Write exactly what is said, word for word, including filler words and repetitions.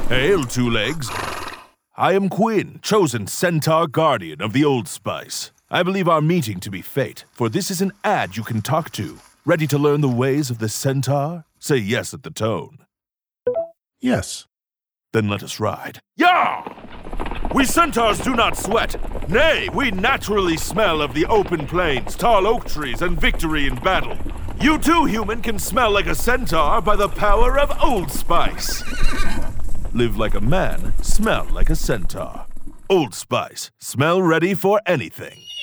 Hail, Two Legs. I am Quinn, chosen Centaur Guardian of the Old Spice. I believe our meeting to be fate, for this is an ad you can talk to. Ready to learn the ways of the Centaur? Say yes at the tone. Yes. Then let us ride. Yah! We Centaurs do not sweat. Nay, we naturally smell of the open plains, tall oak trees, and victory in battle. You too, human, can smell like a centaur by the power of Old Spice. Live like a man, smell like a centaur. Old Spice, smell ready for anything.